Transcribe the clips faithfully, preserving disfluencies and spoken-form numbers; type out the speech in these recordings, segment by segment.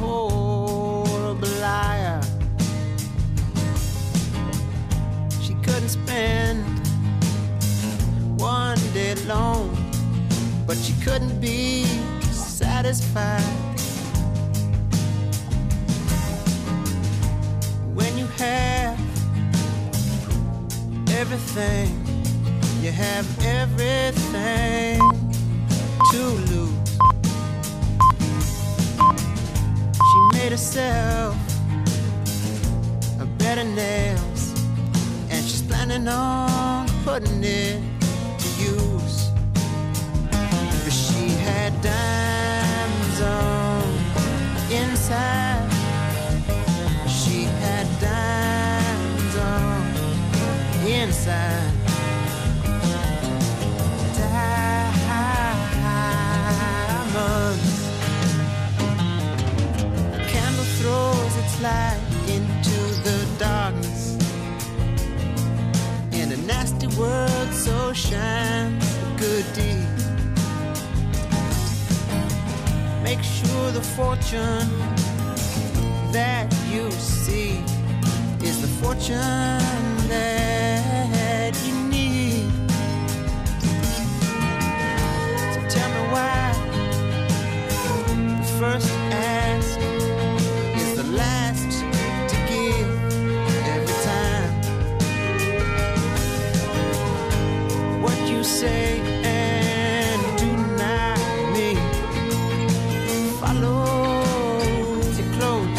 horrible liar. She couldn't spend one day alone, but she couldn't be satisfied. When you have everything, you have everything to lose. She made herself a bed of nails, and she's planning on putting it to use. But she had diamonds on inside. She had diamonds on inside. Diamonds. A candle throws its light into the darkness. In a nasty world, so shines a good deed. Make sure the fortune that you see is the fortune that you need. So tell me why the first ask is the last to give every time. What you say and do not mean follows you close.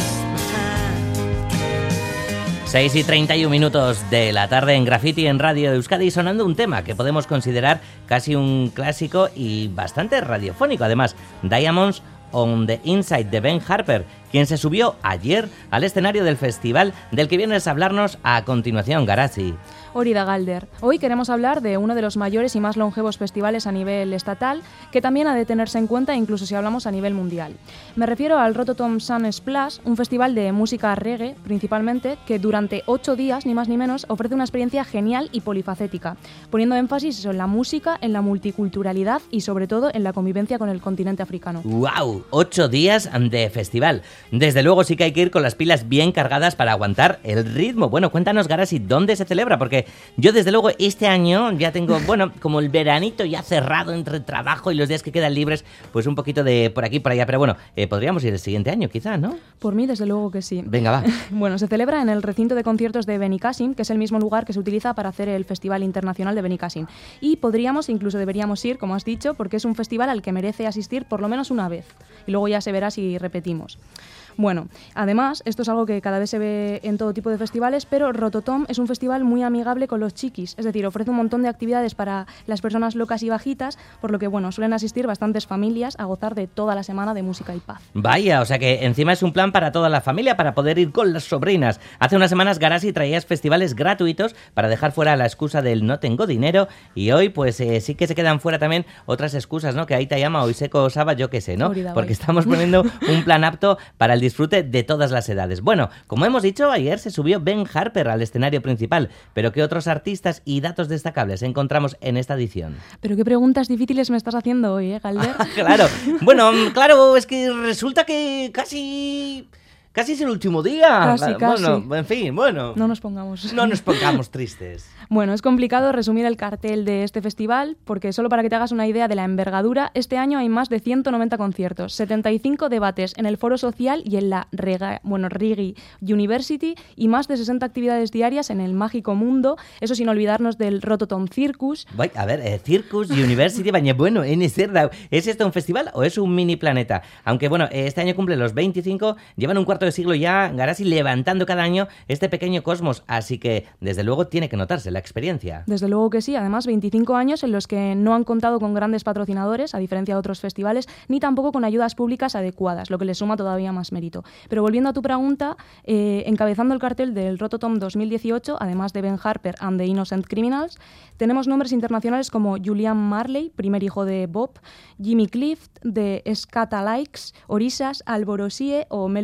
seis y treinta y un minutos de la tarde en Graffiti en Radio de Euskadi, sonando un tema que podemos considerar casi un clásico y bastante radiofónico. Además, Diamonds on the Inside de Ben Harper, quien se subió ayer al escenario del festival del que vienes a hablarnos a continuación, Garazi. Hori da Galder. Hoy queremos hablar de uno de los mayores y más longevos festivales a nivel estatal, que también ha de tenerse en cuenta incluso si hablamos a nivel mundial. Me refiero al Rototom Sun Splash, un festival de música reggae principalmente, que durante ocho días, ni más ni menos, ofrece una experiencia genial y polifacética, poniendo énfasis en la música, en la multiculturalidad y sobre todo en la convivencia con el continente africano. ¡Wow! Ocho días de festival. Desde luego sí que hay que ir con las pilas bien cargadas para aguantar el ritmo. Bueno, cuéntanos, Garasi, ¿dónde se celebra? Porque yo desde luego este año ya tengo, bueno, como el veranito ya cerrado entre trabajo y los días que quedan libres, pues un poquito de por aquí, por allá. Pero bueno, eh, podríamos ir el siguiente año quizá, ¿no? Por mí desde luego que sí. Venga, va. Bueno, se celebra en el recinto de conciertos de Benicàssim, que es el mismo lugar que se utiliza para hacer el Festival Internacional de Benicàssim. Y podríamos, incluso deberíamos ir, como has dicho, porque es un festival al que merece asistir por lo menos una vez. Y luego ya se verá si repetimos. Bueno, además, esto es algo que cada vez se ve en todo tipo de festivales, pero Rototom es un festival muy amigable con los chiquis, es decir, ofrece un montón de actividades para las personas locas y bajitas, por lo que, bueno, suelen asistir bastantes familias a gozar de toda la semana de música y paz. Vaya, o sea que encima es un plan para toda la familia, para poder ir con las sobrinas. Hace unas semanas Garasi traías festivales gratuitos para dejar fuera la excusa del no tengo dinero, y hoy pues eh, sí que se quedan fuera también otras excusas, ¿no? Que ahí te llama hoy seco Saba, yo qué sé, ¿no? Porque estamos poniendo un plan apto para el disfrute de todas las edades. Bueno, como hemos dicho, ayer se subió Ben Harper al escenario principal, pero ¿qué otros artistas y datos destacables encontramos en esta edición? Pero qué preguntas difíciles me estás haciendo hoy, ¿eh, Galder? Claro, bueno, claro, es que resulta que casi... Casi es el último día. Casi, casi. Bueno, en fin, bueno. No nos pongamos. No nos pongamos tristes. Bueno, es complicado resumir el cartel de este festival porque solo para que te hagas una idea de la envergadura, este año hay más de ciento noventa conciertos, setenta y cinco debates en el Foro Social y en la Rega, bueno, Rigi University y más de sesenta actividades diarias en el mágico mundo, eso sin olvidarnos del Rototom Circus. Voy, a ver, eh, Circus University, baina, bueno, en Eserda, ¿es esto un festival o es un mini planeta? Aunque bueno, este año cumple los veinticinco, llevan un cuarto de siglo ya, Garasi, levantando cada año este pequeño cosmos, así que desde luego tiene que notarse la experiencia. Desde luego que sí, además veinticinco años en los que no han contado con grandes patrocinadores, a diferencia de otros festivales, ni tampoco con ayudas públicas adecuadas, lo que les suma todavía más mérito. Pero volviendo a tu pregunta, eh, encabezando el cartel del Rototom dos mil dieciocho, además de Ben Harper and the Innocent Criminals, tenemos nombres internacionales como Julian Marley, primer hijo de Bob, Jimmy Cliff, de Scatalikes, Orisas, Alborosie o Mellow Mood,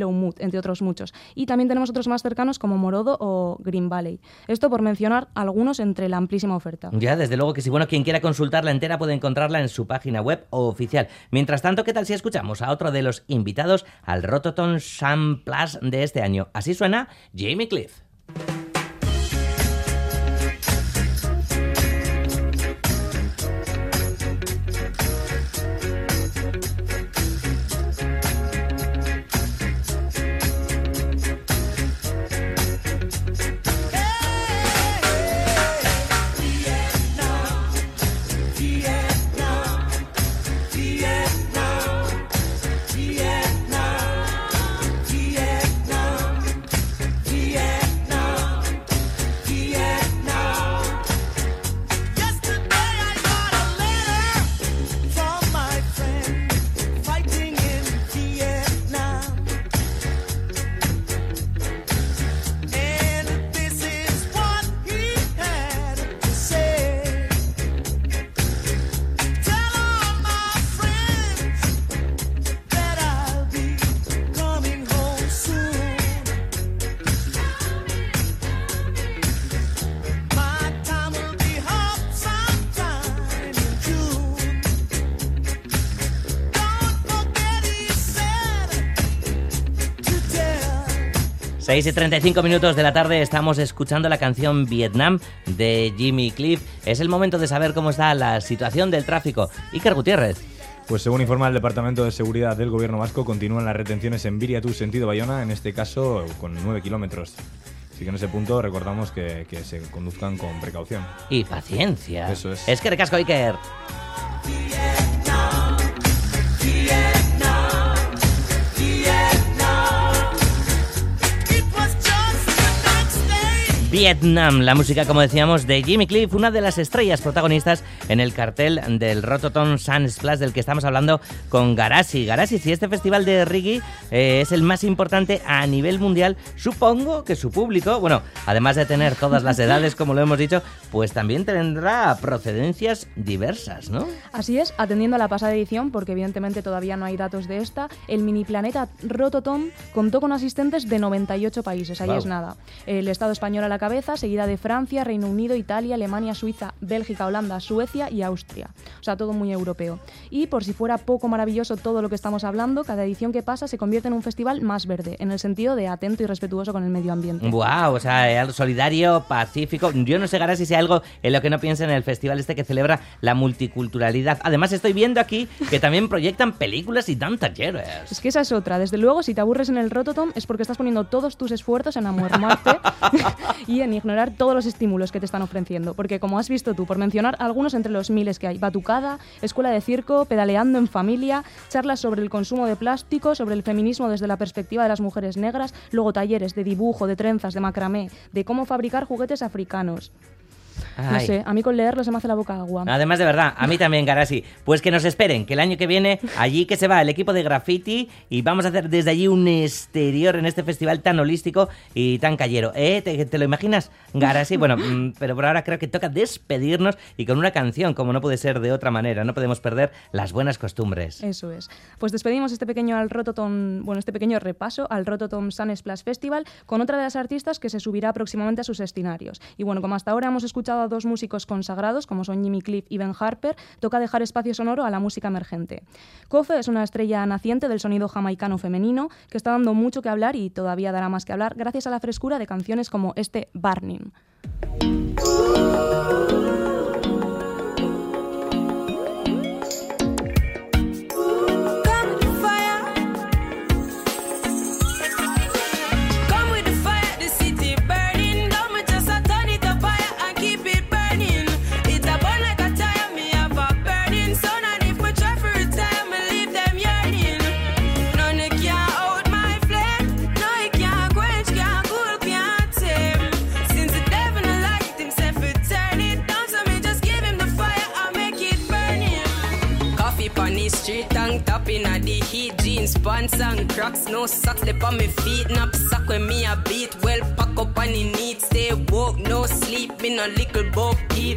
entre otros muchos. Y también tenemos otros más cercanos como Morodo o Green Valley. Esto por mencionar algunos entre la amplísima oferta. Ya, desde luego que sí. Bueno, quien quiera consultarla entera puede encontrarla en su página web oficial. Mientras tanto, ¿qué tal si escuchamos a otro de los invitados al Rototom Sound Plus de este año? Así suena Jamie Cliff. seis y treinta y cinco minutos de la tarde estamos escuchando la canción Vietnam de Jimmy Cliff. Es el momento de saber cómo está la situación del tráfico. Iker Gutiérrez. Pues según informa el Departamento de Seguridad del Gobierno Vasco, continúan las retenciones en Biriatu, sentido Bayona, en este caso con nueve kilómetros. Así que en ese punto recordamos que, que se conduzcan con precaución. Y paciencia. Eso es. Es que recasco, Iker. Vietnam, la música, como decíamos, de Jimmy Cliff, una de las estrellas protagonistas en el cartel del Rototom Sound Splash del que estamos hablando con Garasi. Garasi, si este festival de reggae eh, es el más importante a nivel mundial, supongo que su público, bueno, además de tener todas las edades, como lo hemos dicho, pues también tendrá procedencias diversas, ¿no? Así es, atendiendo a la pasada edición, porque evidentemente todavía no hay datos de esta, el mini planeta Rototom contó con asistentes de noventa y ocho países, ahí wow. es nada. El Estado español a la cabeza, seguida de Francia, Reino Unido, Italia, Alemania, Suiza, Bélgica, Holanda, Suecia y Austria. O sea, todo muy europeo. Y por si fuera poco maravilloso todo lo que estamos hablando, cada edición que pasa se convierte en un festival más verde, en el sentido de atento y respetuoso con el medio ambiente. ¡Wow! O sea, solidario, pacífico. Yo no sé, Garasi, si hay algo en lo que no piensen en el festival este que celebra la multiculturalidad. Además, estoy viendo aquí que también proyectan películas y dan talleres. Es que esa es otra. Desde luego, si te aburres en el Rototom es porque estás poniendo todos tus esfuerzos en amormarte y en ignorar todos los estímulos que te están ofreciendo. Porque, como has visto tú, por mencionar algunos entre los miles que hay, batucada, escuela de circo, pedaleando en familia, charlas sobre el consumo de plástico, sobre el feminismo desde la perspectiva de las mujeres negras, luego talleres de dibujo, de trenzas, de macramé, de cómo fabricar juguetes africanos. Ay. No sé, a mí con leerlo se me hace la boca agua. Además, de verdad, a mí también, Garasi. Pues que nos esperen, que el año que viene, allí que se va el equipo de Graffiti y vamos a hacer desde allí un exterior en este festival tan holístico y tan callero. ¿Eh? ¿Te, te lo imaginas, Garasi? Bueno, mmm, pero por ahora creo que toca despedirnos y con una canción, como no puede ser de otra manera. No podemos perder las buenas costumbres. Eso es. Pues despedimos este pequeño al Rototom, bueno, este pequeño repaso al Rototom Sound Splash Festival con otra de las artistas que se subirá próximamente a sus escenarios. Y bueno, como hasta ahora hemos escuchado a dos músicos consagrados, como son Jimmy Cliff y Ben Harper, toca dejar espacio sonoro a la música emergente. Kofe es una estrella naciente del sonido jamaicano femenino que está dando mucho que hablar y todavía dará más que hablar gracias a la frescura de canciones como este Burning. Pants and cracks, no socks, lip on me feet. Nap sack when me a beat. Well, pack up on the neat. Stay woke, no sleep. Me no little bo peep.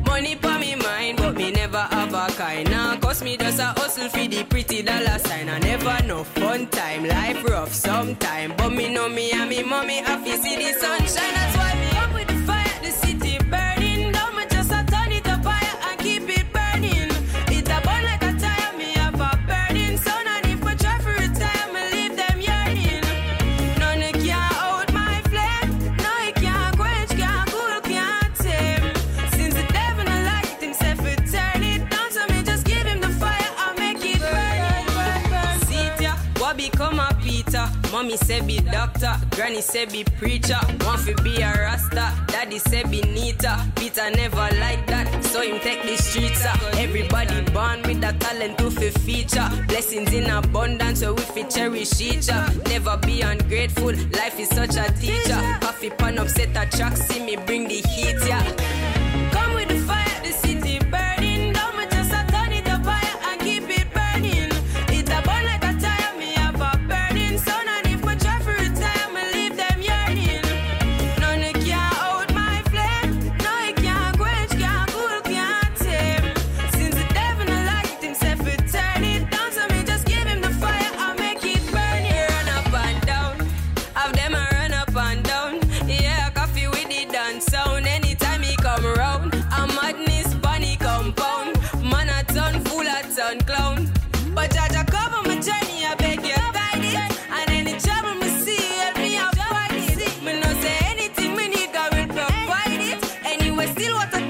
Money pa me mind, but me never have a kind. Now cause me just a hustle for the pretty dollar sign. I never know fun time, life rough sometime. But me know me and me mommy happy see the sunshine. That's why me up with the fire, the city burning down. Me just a turn it up higher and keep it burning. It a burn like a tire, me have a burning sun. And if I try for retire, me leave them yearning. None of can out my flame. No, it can't quench, can't cool, can't tame. Since the devil don't like himself, it turn it down. So me just give him the fire and make it burn. See it, yeah, what become a Peter? Mommy say be doctor, granny say be preacher. Want fi be a rasta, daddy say be neater. Peter never like that, so him take the streets up. Everybody born with a talent to fi feature. Blessings in abundance, so we fi cherish each other. Never be ungrateful, life is such a teacher. Coffee pan upset a track, see me bring the heat, yeah. Come with the fire, the city burning down. Me just a turn it up higher and keep it burning. It a burn like a tire, me have a burning sun. And if I try for retire, me leave them yearning. None of can out my flame. No, it can't quench, can't cool, can't tame. Since the devil don't like himself, it turn it down. So me just give him the fire and make it burn. He run up and down, have them a run up and down. Yeah, coffee with the dance sound. Anytime he come around, a madness bunny compound. Man a ton, fool a ton, clown. But Jaja cover my journey, I beg you guide it. And any trouble me see, help me avoid it. Me no say anything me need, God will provide it. Anyway, still what I